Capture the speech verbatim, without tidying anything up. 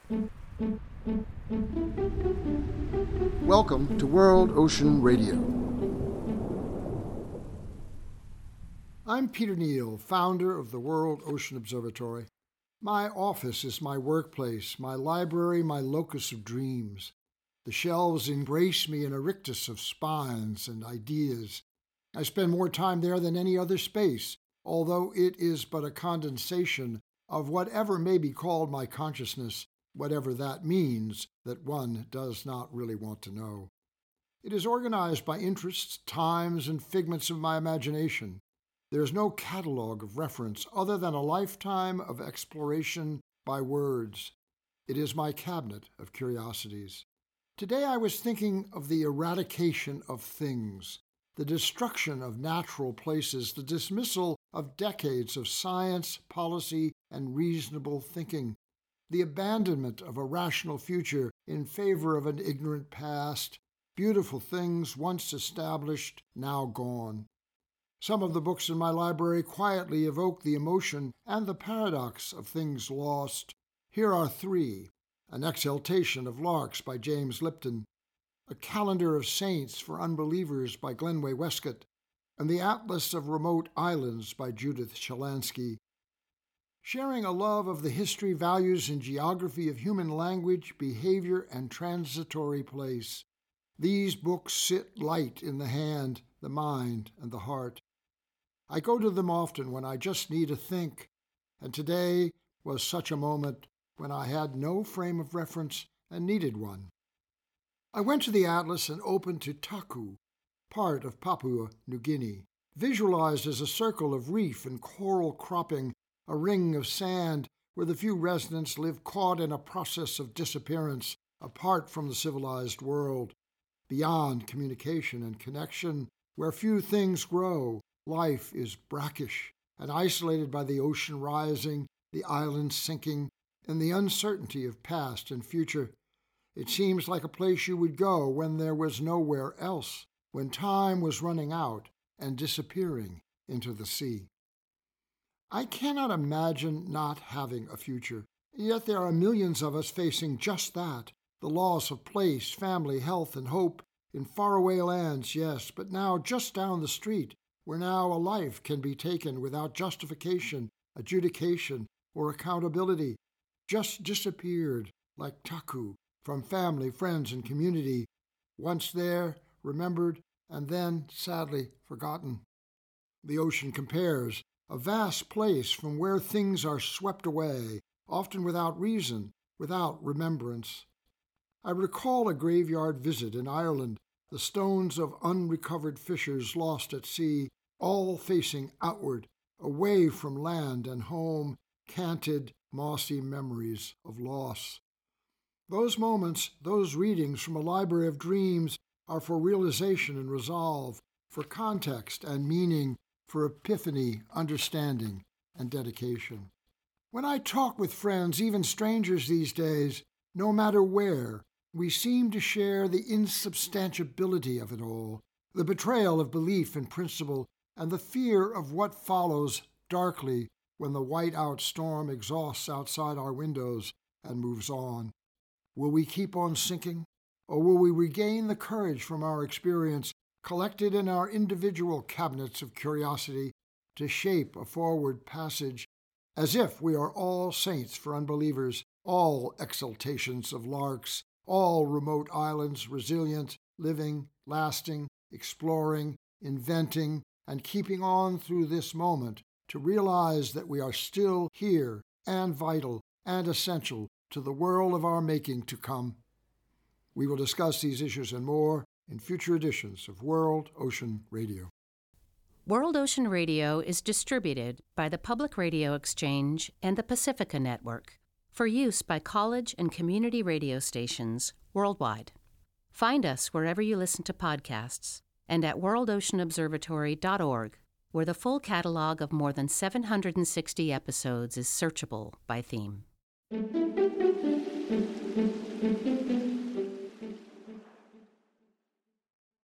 Welcome to World Ocean Radio. I'm Peter Neal, founder of the World Ocean Observatory. My office is my workplace, my library, my locus of dreams. The shelves embrace me in a rictus of spines and ideas. I spend more time there than any other space, although it is but a condensation of whatever may be called my consciousness, whatever that means that one does not really want to know. It is organized by interests, times, and figments of my imagination. There is no catalogue of reference other than a lifetime of exploration by words. It is my cabinet of curiosities. Today I was thinking of the eradication of things, the destruction of natural places, the dismissal of decades of science, policy, and reasonable thinking, the abandonment of a rational future in favor of an ignorant past, beautiful things once established, now gone. Some of the books in my library quietly evoke the emotion and the paradox of things lost. Here are three: An Exaltation of Larks by James Lipton, A Calendar of Saints for Unbelievers by Glenway Westcott, and The Atlas of Remote Islands by Judith Shalansky. Sharing a love of the history, values, and geography of human language, behavior, and transitory place. These books sit light in the hand, the mind, and the heart. I go to them often when I just need to think, and today was such a moment when I had no frame of reference and needed one. I went to the Atlas and opened to Taku, part of Papua New Guinea, visualized as a circle of reef and coral cropping, a ring of sand where the few residents live caught in a process of disappearance, apart from the civilized world, beyond communication and connection, where few things grow. Life is brackish and isolated by the ocean rising, the islands sinking, and the uncertainty of past and future. It seems like a place you would go when there was nowhere else, when time was running out and disappearing into the sea. I cannot imagine not having a future, yet there are millions of us facing just that, the loss of place, family, health, and hope in faraway lands, yes, but now just down the street, where now a life can be taken without justification, adjudication, or accountability, just disappeared like Taku from family, friends, and community, once there, remembered, and then sadly forgotten. The ocean compares, a vast place from where things are swept away, often without reason, without remembrance. I recall a graveyard visit in Ireland, the stones of unrecovered fishers lost at sea, all facing outward, away from land and home, canted, mossy memories of loss. Those moments, those readings from a library of dreams are for realization and resolve, for context and meaning, for epiphany, understanding, and dedication. When I talk with friends, even strangers these days, no matter where, we seem to share the insubstantiability of it all, the betrayal of belief and principle, and the fear of what follows darkly when the white-out storm exhausts outside our windows and moves on. Will we keep on sinking, or will we regain the courage from our experience, collected in our individual cabinets of curiosity, to shape a forward passage, as if we are all saints for unbelievers, all exaltations of larks, all remote islands, resilient, living, lasting, exploring, inventing, and keeping on through this moment to realize that we are still here and vital and essential to the world of our making to come. We will discuss these issues and more in future editions of World Ocean Radio. World Ocean Radio is distributed by the Public Radio Exchange and the Pacifica Network for use by college and community radio stations worldwide. Find us wherever you listen to podcasts and at world ocean observatory dot org, where the full catalog of more than seven hundred sixty episodes is searchable by theme.